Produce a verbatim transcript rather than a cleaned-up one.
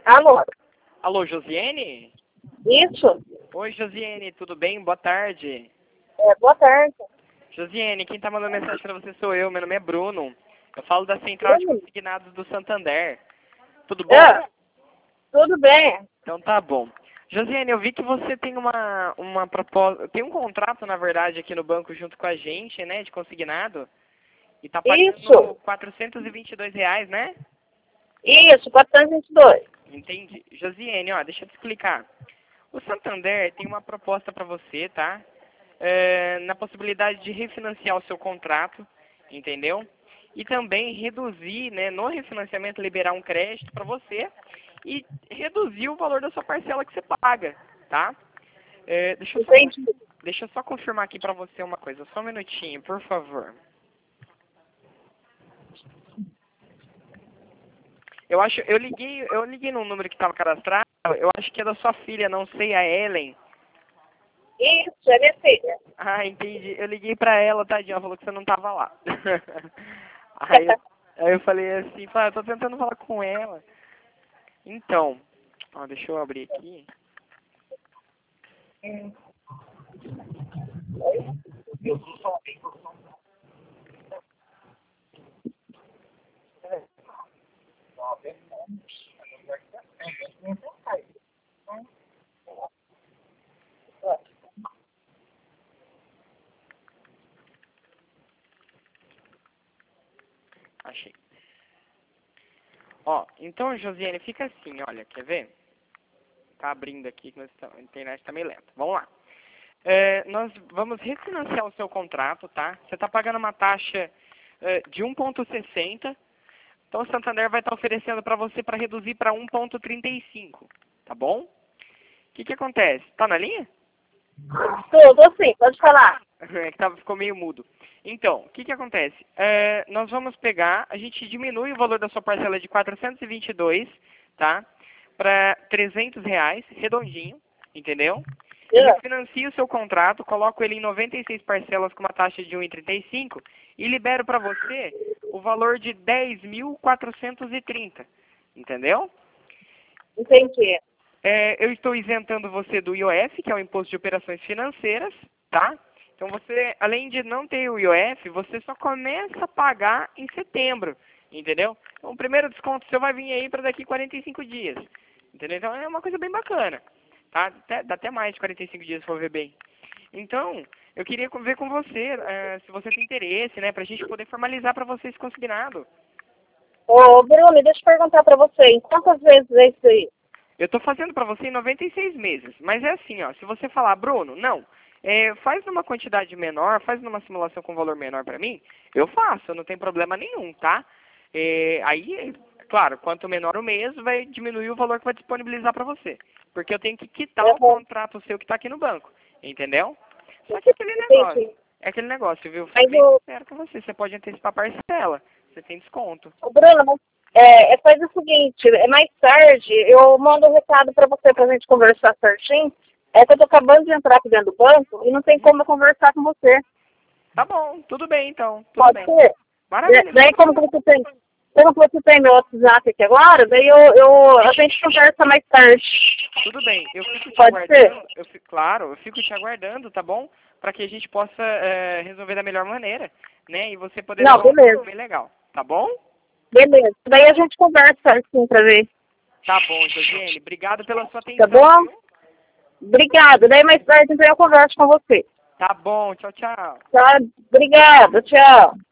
Alô? Alô, Josiane? Isso? Oi, Josiane, tudo bem? Boa tarde. É, boa tarde. Josiane, quem tá mandando mensagem pra você sou eu, meu nome é Bruno. Eu falo da Central de Consignados do Santander. Tudo bom? É, tudo bem. Então tá bom. Josiane, eu vi que você tem uma, uma proposta, tem um contrato, na verdade, aqui no banco junto com a gente, né, de consignado, e tá pagando Isso. quatrocentos e vinte e dois reais, né? Isso, quatrocentos e vinte e dois. Entendi. Josiane, ó, deixa eu te explicar. O Santander tem uma proposta para você, tá? É, na possibilidade de refinanciar o seu contrato, entendeu? E também reduzir, né, no refinanciamento, liberar um crédito para você e reduzir o valor da sua parcela que você paga, tá? É, deixa, eu só, Entendi. deixa eu só confirmar aqui para você uma coisa, só um minutinho, por favor. Eu acho, eu liguei, eu liguei num número que estava cadastrado, eu acho que é da sua filha, não sei, a Ellen. Isso, é minha filha. Ah, entendi. Eu liguei pra ela, tadinha, ela falou que você não tava lá. aí, eu, aí eu falei assim, falei, eu tô tentando falar com ela. Então, ó, deixa eu abrir aqui. Achei. Ó, então, Josiane, fica assim, olha, quer ver? Tá abrindo aqui, que a internet tá meio lenta. Vamos lá. É, nós vamos refinanciar o seu contrato, tá? Você tá pagando uma taxa é, de um vírgula sessenta. Então, o Santander vai estar oferecendo para você para reduzir para um vírgula trinta e cinco, tá bom? O que que acontece? Tá na linha? Tudo sim, pode falar. É que tava, ficou meio mudo. Então, o que que acontece? É, nós vamos pegar, a gente diminui o valor da sua parcela de quatrocentos e vinte e dois, tá? Para trezentos reais, redondinho, entendeu? Eu É. refinancio o seu contrato, coloco ele em noventa e seis parcelas com uma taxa de um vírgula trinta e cinco e libero para você o valor de dez mil quatrocentos e trinta, entendeu? Entendi. É, eu estou isentando você do I O F, que é o Imposto de Operações Financeiras, tá? Então você, além de não ter o I O F, você só começa a pagar em setembro, entendeu? Então o primeiro desconto seu vai vir aí para daqui quarenta e cinco dias, entendeu? Então é uma coisa bem bacana, tá? Até, dá até mais de quarenta e cinco dias se for ver bem. Então, eu queria ver com você, é, se você tem interesse, né, pra gente poder formalizar para você esse consignado. Ô, Bruno, deixa eu perguntar pra você, em quantas vezes é isso aí? Eu estou fazendo para você em noventa e seis meses, mas é assim, ó, se você falar, Bruno, não, é, faz numa quantidade menor, faz numa simulação com valor menor para mim, eu faço, não tem problema nenhum, tá? É, aí, claro, quanto menor o mês, vai diminuir o valor que vai disponibilizar para você, porque eu tenho que quitar o Uhum. contrato seu que está aqui no banco, entendeu? Só que aquele negócio, Entendi. é aquele negócio, viu? Sou Mas bem o, sincero com você, você pode antecipar a parcela, você tem desconto. o Bruno, mas, é, é faz o seguinte, é mais tarde, eu mando um recado pra você pra gente conversar certinho. É que eu tô acabando de entrar aqui dentro do banco e não tem como eu conversar com você. Tá bom, tudo bem então, tudo Pode bem. ser? Maravilha. Daí como que você tem, como que você tem meu WhatsApp aqui agora, daí eu, eu, a gente conversa mais tarde. Tudo bem, eu fico te Pode ser? aguardando, eu fico, claro, eu fico te aguardando, tá bom? Para que a gente possa é, resolver da melhor maneira, né? E você poder Não, levar um beleza. valor bem legal, tá bom? Beleza. Daí a gente conversa assim pra ver. Tá bom, Josiane, obrigado pela sua Tá atenção, bom? viu? Obrigada. Daí mais tarde então eu converso com você. Tá bom, tchau, tchau. Tá? Obrigada. Tchau.